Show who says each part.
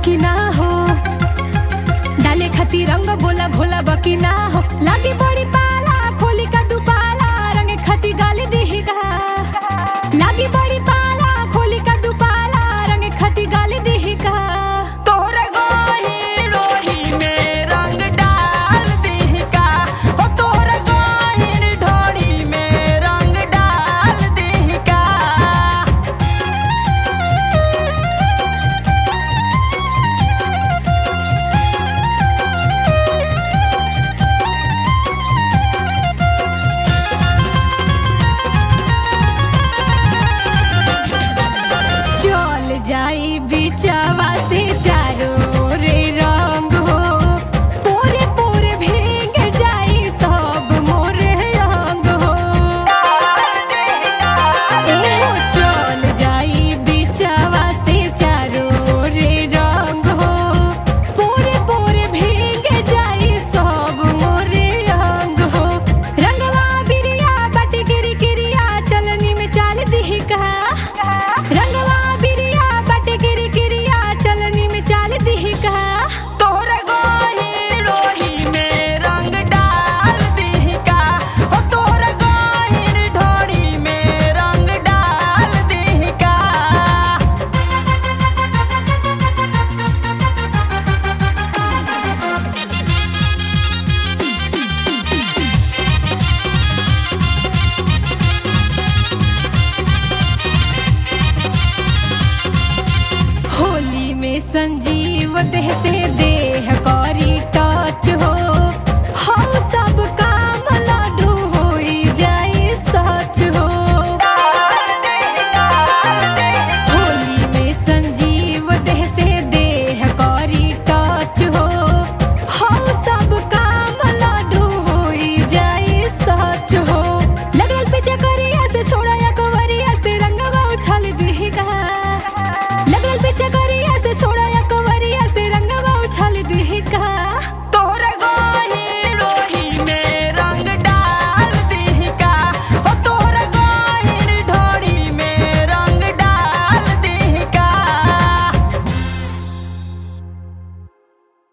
Speaker 1: बकी ना हो, डाले खाती रंग बोला भोला बकी ना हो। लागी बड़ी पाला खोली का दुपाला, रंग खाती गाली दी का। लागी बड़ी पाला खोली का दुपाला, रंग खाती गाली दी का।
Speaker 2: तोहरे गोही रोही में रंग डाल दी का, ओ तोहरे गोही ढोड़ी में रंग डाल दी का।
Speaker 1: चल जाई बिचवा से चारों रे रंग हो, पूरे पूरे भीग जाई सब मोरे रंग हो। ए हो चल जाई बिचवा से चारों रे रंग हो, पूरे पूरे भीग जाई सब मोरे रंग हो। रंगवा बिरिया बाटी गिरी गिरिया, चलनी में चाल दी का। रंगवा बिरिया बाटे गिरी गिरिया, चलनी में चाल दी का।
Speaker 2: तोहरे गोही रोही में रंग डाल दी का, ओ तोहरे गोही ढोड़ी में रंग डाल दी का।
Speaker 1: होली में संजीव देह से दे